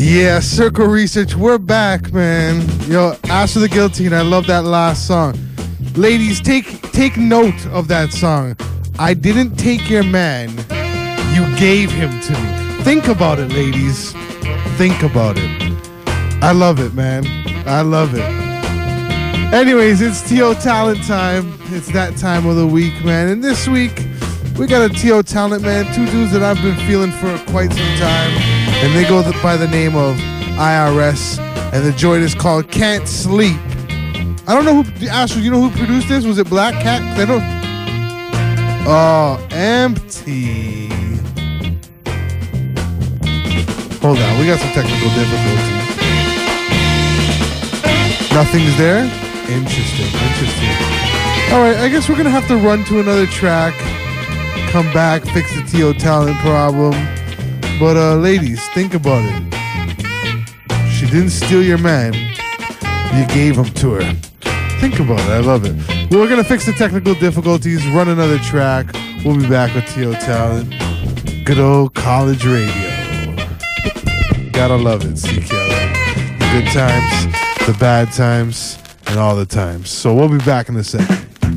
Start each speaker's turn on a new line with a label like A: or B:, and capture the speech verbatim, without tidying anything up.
A: Yeah, Circle Research, we're back, man. Yo, Ash of the Guillotine, I love that last song. Ladies, take take note of that song. I didn't take your man, you gave him to me. Think about it, ladies. Think about it. I love it, man. I love it. Anyways, it's T O Talent time. It's that time of the week, man. And this week, we got a T O Talent, man. Two dudes that I've been feeling for quite some time. And they go by the name of I R S. And the joint is called Can't Sleep. I don't know who, Astro, you know who produced this? Was it Black Cat? I don't. Oh, empty. Hold on, we got some technical difficulties. Nothing's there? Interesting, interesting. Alright, I guess we're gonna have to run to another track. Come back, fix the T O Talent problem. But uh, ladies, think about it. She didn't steal your man. You gave him to her. Think about it. I love it. We're going to fix the technical difficulties, run another track. We'll be back with T O Talent. Good old college radio. Gotta love it, C K L M. The good times, the bad times, and all the times. So we'll be back in a second.